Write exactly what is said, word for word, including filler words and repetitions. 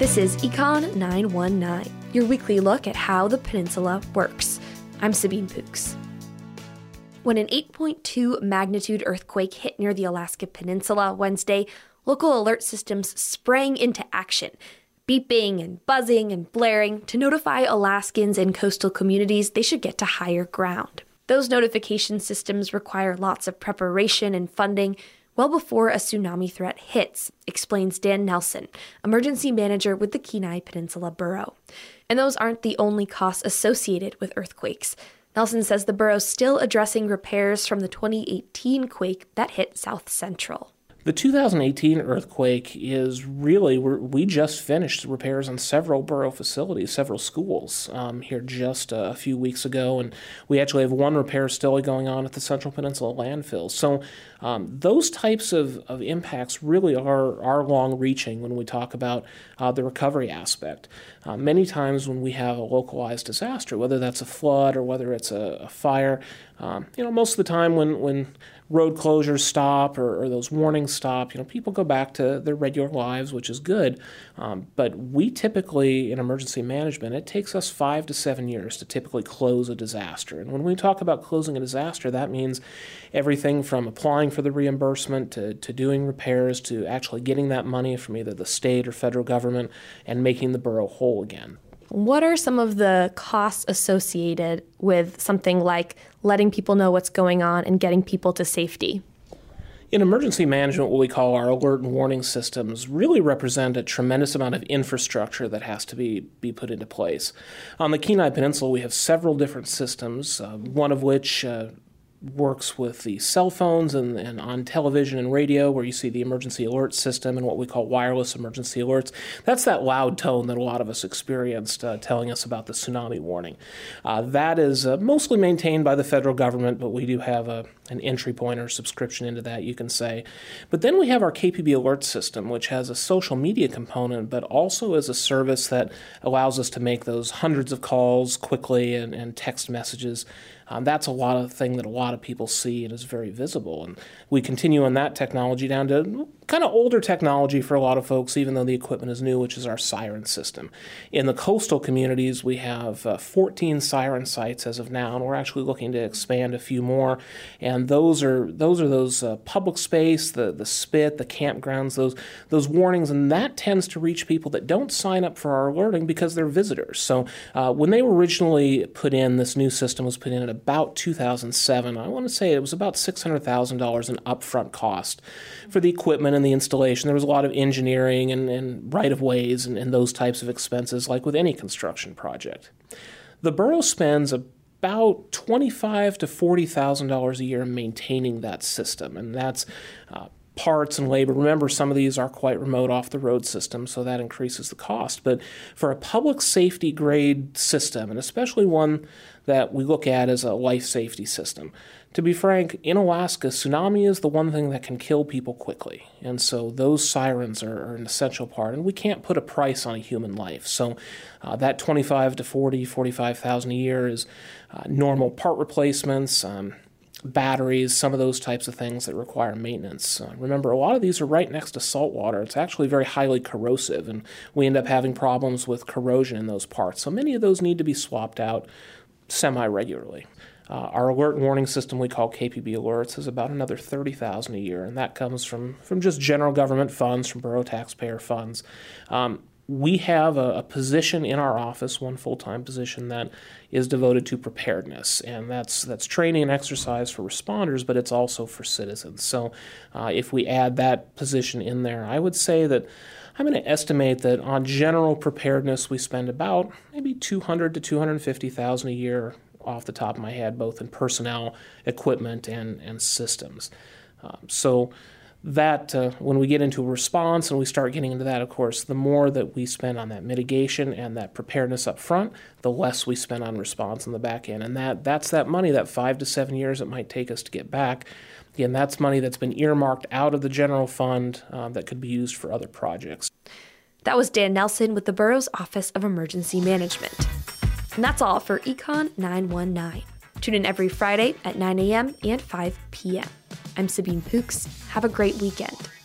This is Econ nine one nine, your weekly look at how the peninsula works. I'm Sabine Pooks. When an eight point two magnitude earthquake hit near the Alaska Peninsula Wednesday, local alert systems sprang into action, beeping and buzzing and blaring to notify Alaskans and coastal communities they should get to higher ground. Those notification systems require lots of preparation and funding well before a tsunami threat hits, explains Dan Nelson, emergency manager with the Kenai Peninsula Borough. And those aren't the only costs associated with earthquakes. Nelson says the borough's still addressing repairs from the twenty eighteen quake that hit South Central. The two thousand eighteen earthquake is really, we're, we just finished repairs on several borough facilities, several schools um, here just a few weeks ago, and we actually have one repair still going on at the Central Peninsula landfill. So um, those types of, of impacts really are, are long-reaching when we talk about uh, the recovery aspect. Uh, many times when we have a localized disaster, whether that's a flood or whether it's a, a fire, um, you know, most of the time when, when road closures stop or, or those warnings stop, you know, people go back to their regular lives, which is good. Um, but we typically, in emergency management, it takes us five to seven years to typically close a disaster. And when we talk about closing a disaster, that means everything from applying for the reimbursement to, to doing repairs to actually getting that money from either the state or federal government and making the borough whole again. What are some of the costs associated with something like letting people know what's going on and getting people to safety? In emergency management, what we call our alert and warning systems really represent a tremendous amount of infrastructure that has to be, be put into place. On the Kenai Peninsula, we have several different systems, uh, one of which uh, works with the cell phones and, and on television and radio, where you see the emergency alert system and what we call wireless emergency alerts. That's that loud tone that a lot of us experienced uh, telling us about the tsunami warning. Uh, that is uh, mostly maintained by the federal government, but we do have a, an entry point or subscription into that, you can say. But then we have our K P B alert system, which has a social media component, but also is a service that allows us to make those hundreds of calls quickly and, and text messages. Um, that's a lot of thing that a lot of people see and is very visible. And we continue on that technology down to kind of older technology for a lot of folks, even though the equipment is new, which is our siren system. In the coastal communities, we have uh, fourteen siren sites as of now, and we're actually looking to expand a few more. And those are those are those uh, public space, the the spit, the campgrounds, those those warnings, and that tends to reach people that don't sign up for our alerting because they're visitors. So uh, when they were originally put in, this new system was put in at about two thousand seven. I want to say it was about six hundred thousand dollars in upfront cost for the equipment and the installation. There was a lot of engineering and, and right-of-ways and, and those types of expenses, like with any construction project. The borough spends about twenty-five thousand to forty thousand dollars a year maintaining that system, and that's uh, parts and labor. Remember, some of these are quite remote off the road systems, so that increases the cost. But for a public safety grade system, and especially one that we look at as a life safety system, to be frank, in Alaska, tsunami is the one thing that can kill people quickly. And so those sirens are, are an essential part, and we can't put a price on a human life. So uh, that twenty-five to forty, forty-five thousand a year is uh, normal part replacements, um, batteries, some of those types of things that require maintenance. Uh, remember, a lot of these are right next to salt water. It's actually very highly corrosive, and we end up having problems with corrosion in those parts. So many of those need to be swapped out semi-regularly. Uh, our alert and warning system we call K P B Alerts is about another thirty thousand dollars a year, and that comes from, from just general government funds, from borough taxpayer funds. Um, we have a, a position in our office, one full-time position, that is devoted to preparedness, and that's that's training and exercise for responders, but it's also for citizens. So uh, if we add that position in there, I would say that I'm going to estimate that on general preparedness we spend about maybe two hundred thousand to two hundred fifty thousand dollars a year off the top of my head, both in personnel, equipment, and, and systems. Um, so that uh, when we get into a response and we start getting into that, of course, the more that we spend on that mitigation and that preparedness up front, the less we spend on response on the back end. And that that's that money, that five to seven years it might take us to get back. Again, that's money that's been earmarked out of the general fund uh, that could be used for other projects. That was Dan Nelson with the borough's Office of Emergency Management. And that's all for Econ nine one nine. Tune in every Friday at nine a.m. and five p.m. I'm Sabine Pooks. Have a great weekend.